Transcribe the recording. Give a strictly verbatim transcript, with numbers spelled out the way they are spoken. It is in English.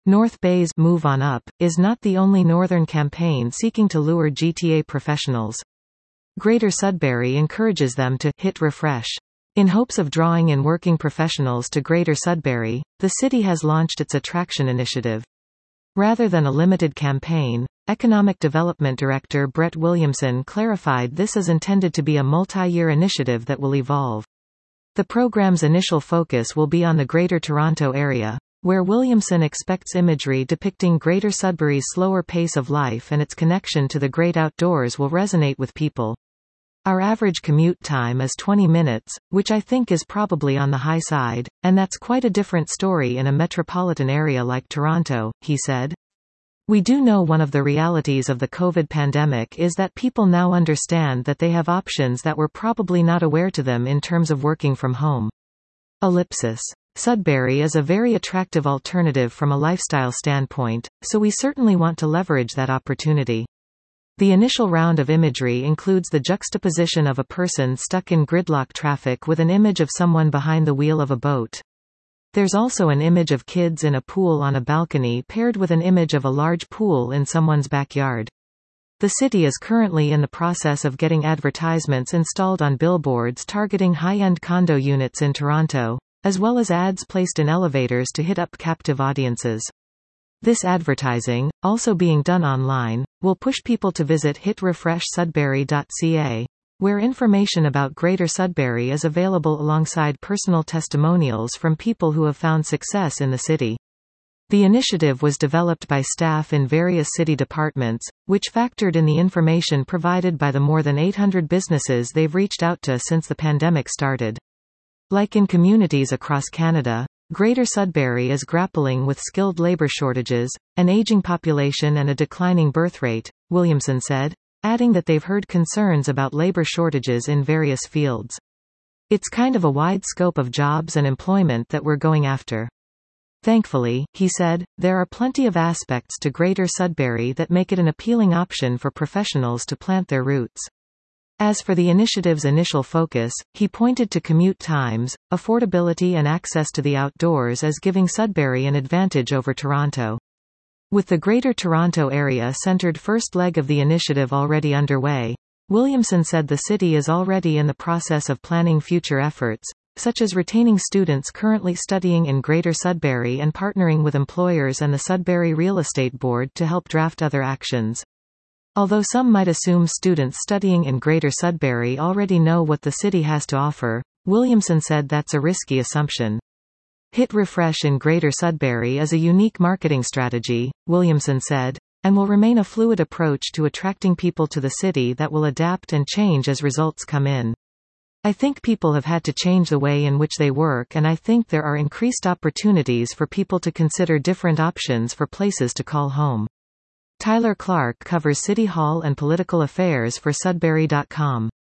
North Bay's Move On Up is not the only northern campaign seeking to lure G T A professionals. Greater Sudbury encourages them to hit refresh. In hopes of drawing in working professionals to Greater Sudbury, the city has launched its Attraction Initiative. Rather than a limited campaign, Economic Development Director Brett Williamson clarified this is intended to be a multi-year initiative that will evolve. The program's initial focus will be on the Greater Toronto Area, where Williamson expects imagery depicting Greater Sudbury's slower pace of life and its connection to the great outdoors will resonate with people. Our average commute time is twenty minutes, which I think is probably on the high side, and that's quite a different story in a metropolitan area like Toronto, he said. We do know one of the realities of the COVID pandemic is that people now understand that they have options that were probably not aware to them in terms of working from home. Ellipsis. Sudbury is a very attractive alternative from a lifestyle standpoint, so we certainly want to leverage that opportunity. The initial round of imagery includes the juxtaposition of a person stuck in gridlock traffic with an image of someone behind the wheel of a boat. There's also an image of kids in a pool on a balcony paired with an image of a large pool in someone's backyard. The city is currently in the process of getting advertisements installed on billboards targeting high-end condo units in Toronto, as well as ads placed in elevators to hit up captive audiences. This advertising, also being done online, will push people to visit hit refresh sudbury dot c a, where information about Greater Sudbury is available alongside personal testimonials from people who have found success in the city. The initiative was developed by staff in various city departments, which factored in the information provided by the more than eight hundred businesses they've reached out to since the pandemic started. Like in communities across Canada, Greater Sudbury is grappling with skilled labor shortages, an aging population and a declining birth rate, Williamson said, adding that they've heard concerns about labor shortages in various fields. It's kind of a wide scope of jobs and employment that we're going after. Thankfully, he said, there are plenty of aspects to Greater Sudbury that make it an appealing option for professionals to plant their roots. As for the initiative's initial focus, he pointed to commute times, affordability and access to the outdoors as giving Sudbury an advantage over Toronto. With the Greater Toronto Area-centered first leg of the initiative already underway, Williamson said the city is already in the process of planning future efforts, such as retaining students currently studying in Greater Sudbury and partnering with employers and the Sudbury Real Estate Board to help draft other actions. Although some might assume students studying in Greater Sudbury already know what the city has to offer, Williamson said that's a risky assumption. Hit refresh in Greater Sudbury is a unique marketing strategy, Williamson said, and will remain a fluid approach to attracting people to the city that will adapt and change as results come in. I think people have had to change the way in which they work, and I think there are increased opportunities for people to consider different options for places to call home. Tyler Clark covers City Hall and political affairs for Sudbury dot com.